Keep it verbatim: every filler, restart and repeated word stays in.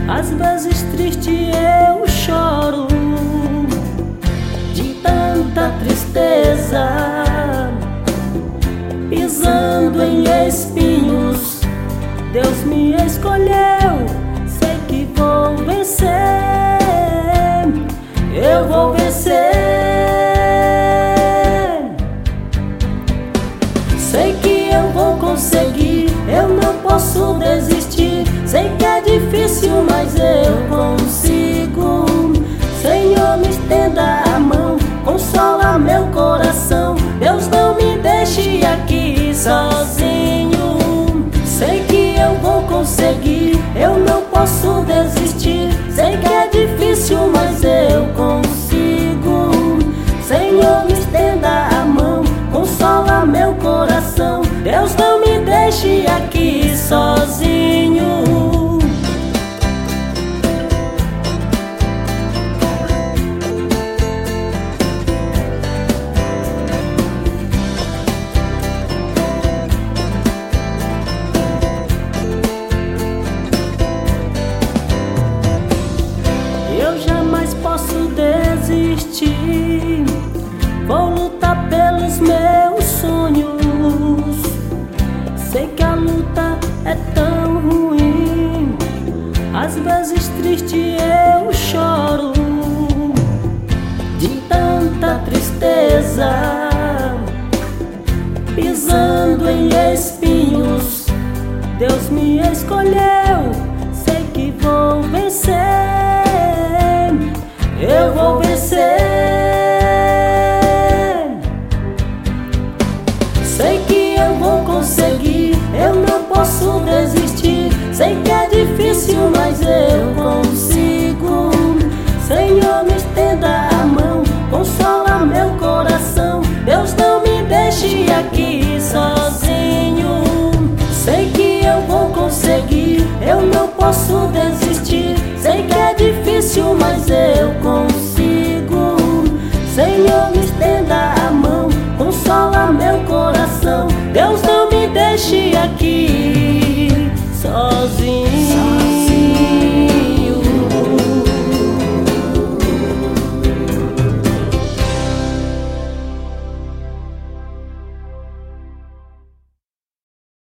Às vezes triste eu choro de tanta tristeza, pisando em espinhos. Deus me escolheu, sei que vou vencer, eu vou vencer. Sei que eu vou conseguir, eu não posso desistir. Sei que é difícil, mas eu consigo. Senhor, me estenda a mão, consola meu coração. Deus, não me deixe aqui sozinho. Sei que eu vou conseguir, eu não posso desistir. Sei que é difícil, mas eu consigo. Senhor, me estenda a mão, consola meu coração. Deus, não me deixe aqui sozinho. Eu jamais posso desistir, vou lutar pelos meus sonhos. Sei que a luta é tão ruim, às vezes triste eu choro de tanta tristeza, pisando em espinhos. Deus me escolheu, sei que vou vencer, eu vou vencer. Sei que eu vou conseguir, eu não posso desistir. Sei que é difícil, mas eu consigo. Senhor, me estenda a mão, consola meu coração. Deus, não me deixe aqui sozinho. Sei que eu vou conseguir, eu não posso desistir.